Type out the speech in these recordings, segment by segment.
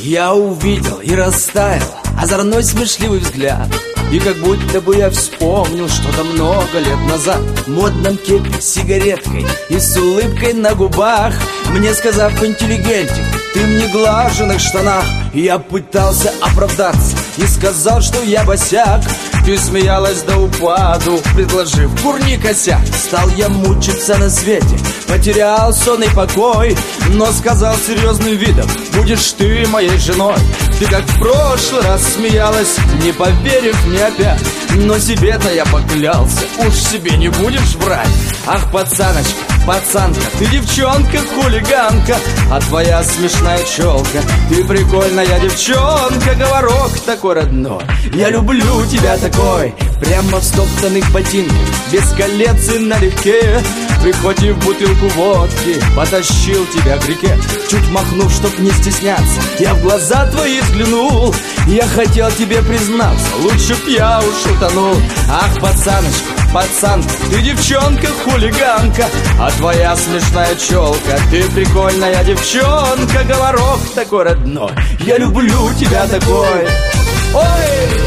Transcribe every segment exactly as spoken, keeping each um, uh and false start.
Я увидел и растаял озорной смешливый взгляд, и как будто бы я вспомнил что-то много лет назад. В модном кепе с сигареткой и с улыбкой на губах, мне сказав: интеллигентик, ты в неглаженных штанах. Я пытался оправдаться и сказал, что я босяк. Ты смеялась до упаду, предложив: курни косяк. Стал я мучиться на свете, потерял сон и покой, но сказал серьезным видом: будешь ты моей женой. Ты как в прошлый раз смеялась, не поверив мне опять, но себе-то я поклялся, уж себе не будешь врать. Ах, пацаночка, пацанка, ты девчонка, хулиганка, а твоя смешная челка, ты прикольная девчонка, говорок такой родной. Я люблю тебя такой, прямо в стоптанных ботинках, без колец и налегке. Прихватив бутылку водки, потащил тебя к реке. Чуть махнув, чтоб не стесняться, я в глаза твои взглянул. Я хотел тебе признаться, лучше б я уж утонул. Ах, пацаночка, пацанка, ты девчонка, хулиганка, а твоя смешная челка, ты прикольная девчонка, говорок такой родной. Я люблю тебя такой. Ой!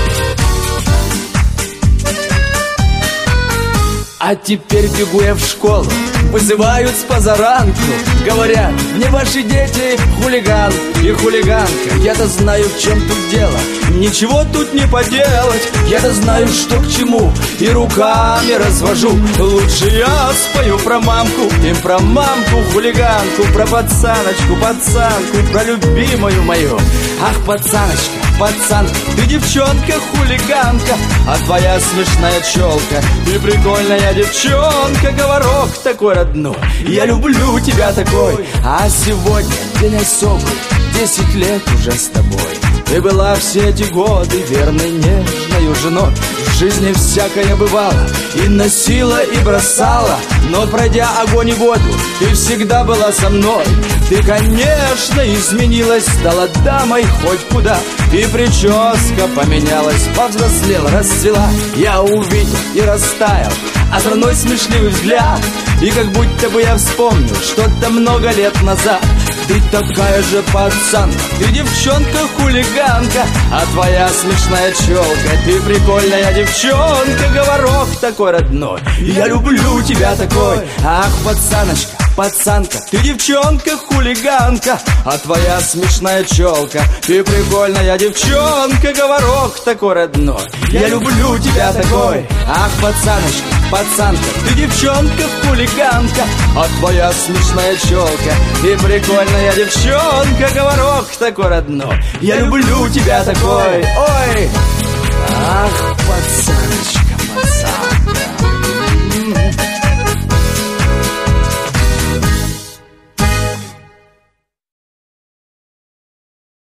А теперь бегу я в школу, вызывают с позаранку. Говорят: мне ваши дети хулиган и хулиганка. Я-то знаю, в чем тут дело, ничего тут не поделать. Я-то знаю, что к чему, и руками развожу. Лучше я спою про мамку, и про мамку хулиганку, про пацаночку, пацанку, про любимую мою. Ах, пацаночка, пацанка, ты девчонка, хулиганка, а твоя смешная челка, ты прикольная девчонка, говорок такой родной. Я люблю тебя такой. А сегодня день особый, десять лет уже с тобой. Ты была все эти годы верной, нежною женой. В жизни всякое бывало, и носила, и бросала, но пройдя огонь и воду, ты всегда была со мной. Ты, конечно, изменилась, стала дамой хоть куда, и прическа поменялась, повзрослела, расцвела. Я увидел и растаял озорной смешливый взгляд, и как будто бы я вспомнил что-то много лет назад. Ты такая же пацанка, ты девчонка-хулиганка, а твоя смешная челка, ты прикольная девчонка, говорок такой родной. Я люблю тебя такой. Ах, пацаночка, пацанка, ты девчонка-хулиганка, а твоя смешная челка, ты прикольная девчонка, говорок такой родной. Я люблю тебя такой. Ах, пацаночка, пацанка, ты девчонка-хулиганка, а твоя смешная челка, ты прикольная девчонка, говорок такой родной. Я люблю тебя такой. Ой!